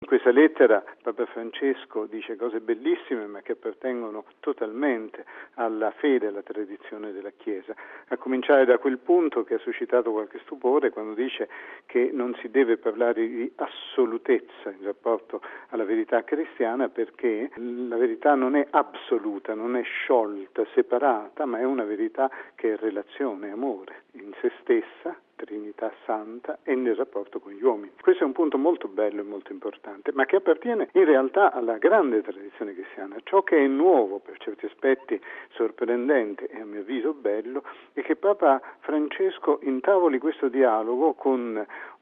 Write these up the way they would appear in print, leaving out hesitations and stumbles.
questa lettera Papa Francesco dice cose bellissime ma che appartengono totalmente alla fede, alla tradizione della Chiesa, a cominciare da quel punto che ha suscitato qualche stupore quando dice che non si deve parlare di assolutezza in rapporto alla verità cristiana, perché la verità non è assoluta, non è sciolta, separata, ma è una verità che è relazione, amore in se stessa, Trinità Santa, e nel rapporto con gli uomini. Questo è un punto molto bello e molto importante, ma che appartiene in realtà alla grande tradizione cristiana. Ciò che è nuovo, per certi aspetti sorprendente e a mio avviso bello, è che Papa Francesco intavoli questo dialogo con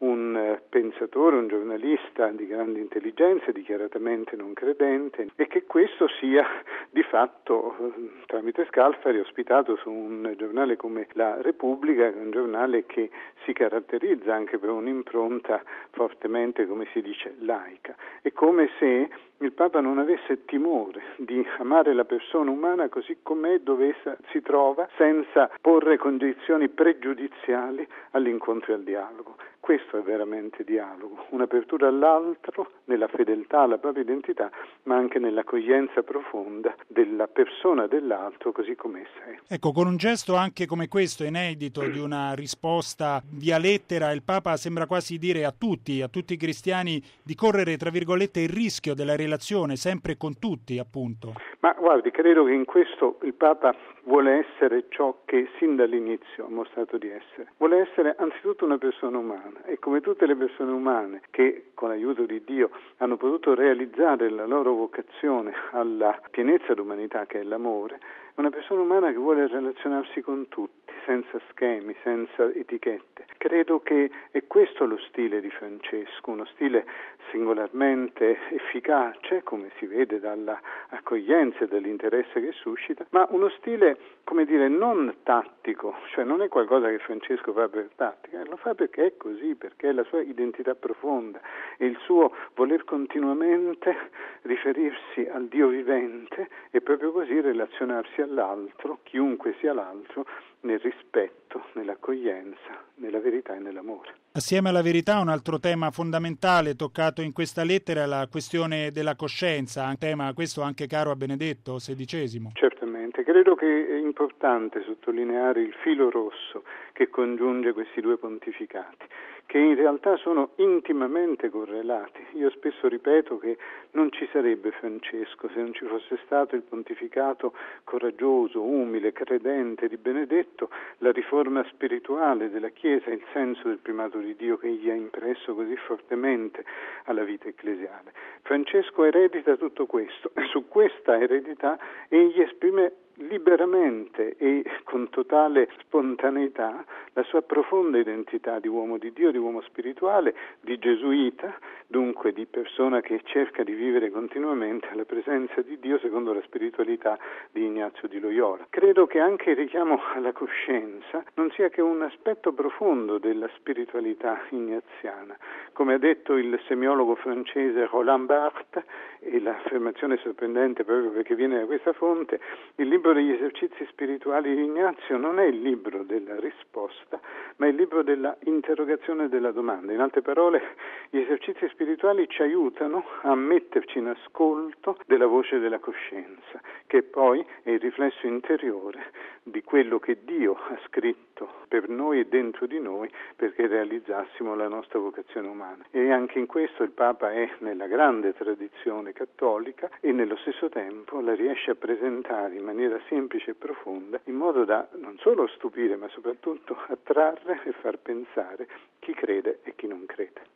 un pensatore, un giornalista di grande intelligenza, dichiaratamente non credente, e che questo sia di fatto tramite Scalfari ospitato su un giornale come La Repubblica, un giornale che si caratterizza anche per un'impronta fortemente, come si dice, laica. È come se il Papa non avesse timore di amare la persona umana così com'è, dove essa si trova, senza porre condizioni pregiudiziali all'incontro e al dialogo. Questo è veramente dialogo, un'apertura all'altro, nella fedeltà alla propria identità, ma anche nell'accoglienza profonda della persona dell'altro così come essa è. Ecco, con un gesto anche come questo, inedito, di una risposta via lettera, il Papa sembra quasi dire a tutti i cristiani, di correre, tra virgolette, il rischio della relazione sempre con tutti, appunto. Ma guardi, credo che in questo il Papa vuole essere ciò che sin dall'inizio ha mostrato di essere. Vuole essere anzitutto una persona umana, e come tutte le persone umane che con l'aiuto di Dio hanno potuto realizzare la loro vocazione alla pienezza d'umanità che è l'amore, è una persona umana che vuole relazionarsi con tutti, senza schemi, senza etichette. Credo che è questo lo stile di Francesco, uno stile singolarmente efficace, come si vede dalla accoglienza e dall'interesse che suscita, ma uno stile, come dire, non tattico, cioè non è qualcosa che Francesco fa per tattica, lo fa perché è così, perché è la sua identità profonda e il suo voler continuamente riferirsi al Dio vivente e proprio così relazionarsi all'altro, chiunque sia l'altro, nel rispetto, nell'accoglienza, nella verità e nell'amore. Assieme alla verità, un altro tema fondamentale toccato in questa lettera è la questione della coscienza, un tema questo anche caro a Benedetto XVI. Certamente, credo che è importante sottolineare il filo rosso che congiunge questi due pontificati, che in realtà sono intimamente correlati. Io spesso ripeto che non ci sarebbe Francesco se non ci fosse stato il pontificato coraggioso, umile, credente di Benedetto, la riforma spirituale della Chiesa, il senso del primato di Dio che gli ha impresso così fortemente alla vita ecclesiale. Francesco eredita tutto questo, e su questa eredità egli esprime liberamente e con totale spontaneità la sua profonda identità di uomo di Dio, di uomo spirituale, di gesuita, dunque di persona che cerca di vivere continuamente alla presenza di Dio secondo la spiritualità di Ignazio di Loyola. Credo che anche il richiamo alla coscienza non sia che un aspetto profondo della spiritualità ignaziana. Come ha detto il semiologo francese Roland Barthes, e l'affermazione è sorprendente proprio perché viene da questa fonte, il libro degli esercizi spirituali di Ignazio non è il libro della risposta, ma è il libro della interrogazione e della domanda. In altre parole, gli esercizi spirituali ci aiutano a metterci in ascolto della voce della coscienza, che poi è il riflesso interiore di quello che Dio ha scritto per noi e dentro di noi perché realizzassimo la nostra vocazione umana. E anche in questo il Papa è nella grande tradizione cattolica e nello stesso tempo la riesce a presentare in maniera semplice e profonda, in modo da non solo stupire ma soprattutto attrarre e far pensare chi crede e chi non crede.